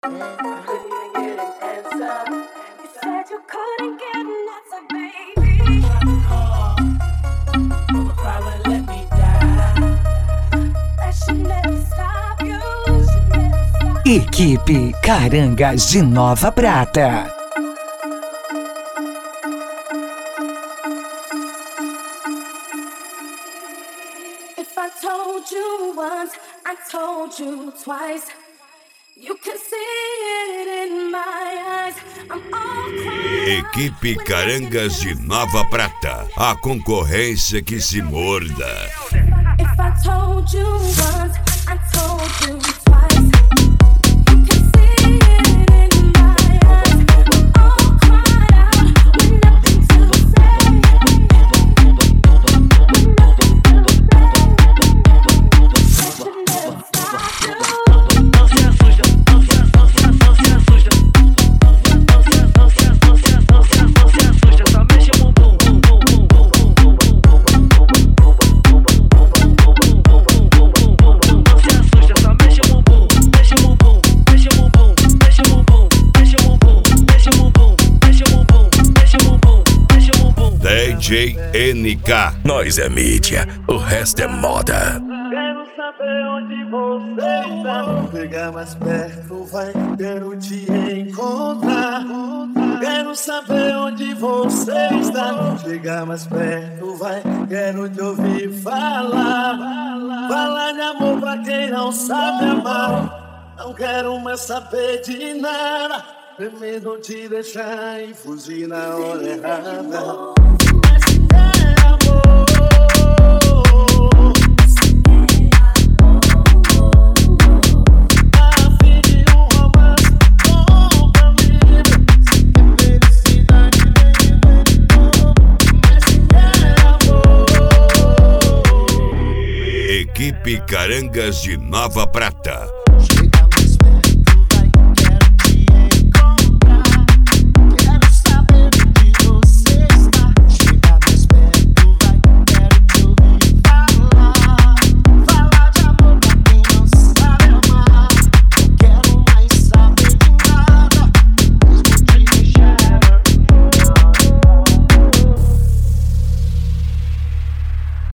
Equipe Carangas de Nova Prata. If I told you once, I told you twice. You can see it in my eyes. I'm all crying. Equipe Carangas de Nova Prata. A concorrência que se morda. If I told you once, I told you twice. You can see it in my eyes. I'm all cried out with nothing to say. I should never stop you. DJ NK. Nós é mídia, o resto é moda. Quero saber onde você está. Chegar mais perto, vai, quero te encontrar. Quero saber onde você está. Chegar mais perto, vai, quero te ouvir falar. Falar de amor pra quem não sabe amar. Não quero mais saber de nada. Primeiro te deixar e fugir na hora errada. Equipe Carangas de Nova Prata.